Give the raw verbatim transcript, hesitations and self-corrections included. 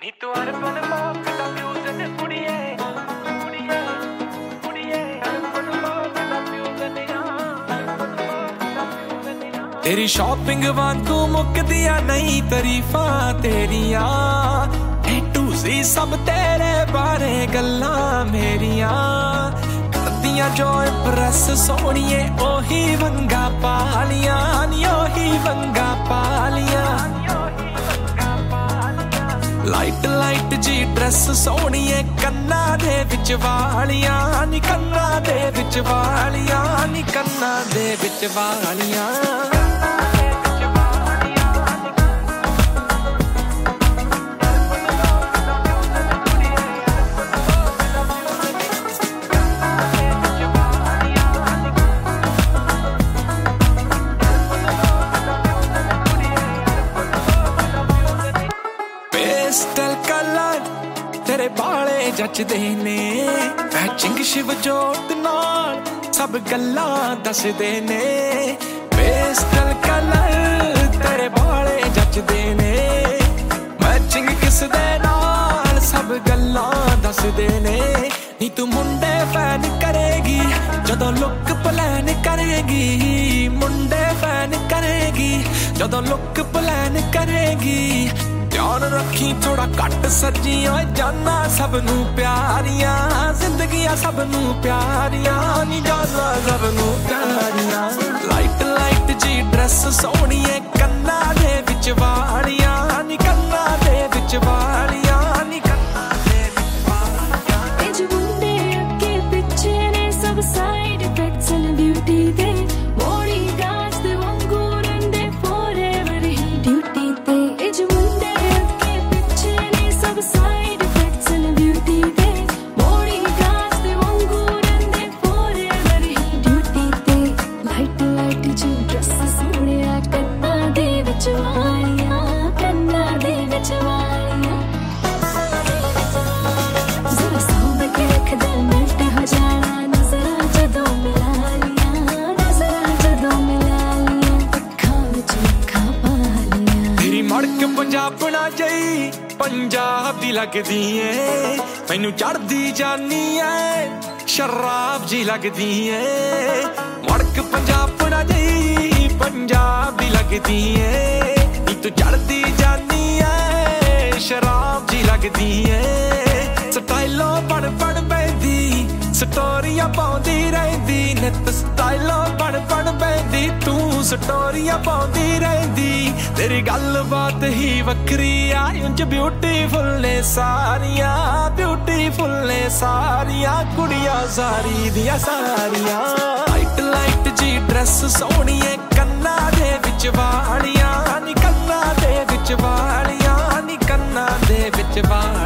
ਨੀ ਤੂੰ urban pop ਦਾ fusion ਕੁੜੀਏ ਕੁੜੀਏ ਕੁੜੀਏ ਅਰਬਨ ਪੌਪ ਦਾ ਫਿਊਜ਼ਨ ਆ ਤੇਰੀ ਸ਼ਾਪਿੰਗ ਵਾਂਗੂ ਮੁੱਕਦੀਆਂ ਨਹੀਂ ਤਾਰੀਫਾਂ ਤੇਰੀਆਂ ਟੂ ਸੀ ਸਭ ਤੇਰੇ ਬਾਰੇ ਗੱਲਾਂ ਮੇਰੀਆਂ ਕਰਦੀਆਂ ਜੋ ਇੰਪ੍ਰੈਸ ਸੋਹਣੀਏ ਉਹੀ ਵੰਗਾ ਪਾਲੀਆਂ ਨੀ ਉਹੀ ਵੰਗਾ ਪਾਲੀਆਂ ਲਾਈਟ ਲਾਈਟ ਜੀ ਡਰੈਸ ਸੋਹਣੀਏ ਕੰਨਾਂ ਦੇ ਵਿੱਚ ਵਾਲੀਆਂ ਨੀ ਕੰਨਾਂ ਦੇ ਵਿੱਚ ਵਾਲੀਆਂ ਨੀ ਕੰਨਾਂ ਦੇ ਵਿੱਚ ਵਾਲੀਆਂ पेस्टल कलर तेरे बाले जचदे ने मैचिंग शिव जोत नाल सब गल्लां दसदे ने पेस्टल कलर तेरे बाले जचदे ने मैचिंग किस दे नाल सब गल्लां दसदे ने नी तू मुंडे फैन करेगी जदों लुक प्लान करेगी मुंडे फैन करेगी जदों लुक प्लान करेगी ध्यान रखी थोड़ा घट सजी ओए जाना सब नू प्यारियां जिंदगियां सब नू प्यारियां नी जाना सब नू प्यारियां लाइट लाइट जी ड्रेस सोहणीए कन्ना दे विच वालियां नी कन्ना दे विच वालियां नी कन्ना दे विच वालियां ए जो मुंडे अगे पिछे ने सब साइड इफेक्ट्स एंड ब्यूटी दे बॉडी गार्ड्स दे वांगू रंडे फॉरएवर ही ड्यूटी ते ए जो side effects and beauty they body gas they won't go and they forever he duty they light light ji dress soniya kanna de vich waaliya kanna de vich waaliya zara saab ke rakh de melt ho jana nazara jadon mila liya nazara jadon mila liya ਅੱਖਾਂ ਵਿੱਚ ਅੱਖਾਂ ਪਾ ਲਿਆ ਤੇਰੀ ਮੜਕ ਪੰਜਾਬਣਾ ਜਈ पंजाब दी लगदी ऐ मैनू चढ़दी जानी ऐ शराब जी लगदी ऐ मड़क पंजाबना जी पंजाब दी लगदी ऐ नी तू चढ़दी जानी ऐ शराब जी लगदी ऐ स्टाइलों बन बन पैंदी स्टोरियां पाउंदी रहिंदी नित स्टाइलों बन बन पैंदी तू स्टोरियां पाउंदी रहिंदी तेरी गलबात ही वक्री आ उंज ब्यूटीफुल ने सारियां ब्यूटीफुल ने सारियां कुड़ियां सारी दियां सारियां लाइट लाइट जी ड्रेस सोहणीए कन्ना दे विच वालियां नी कन्ना दे विच वालियां नी कन्ना दे विच वालियां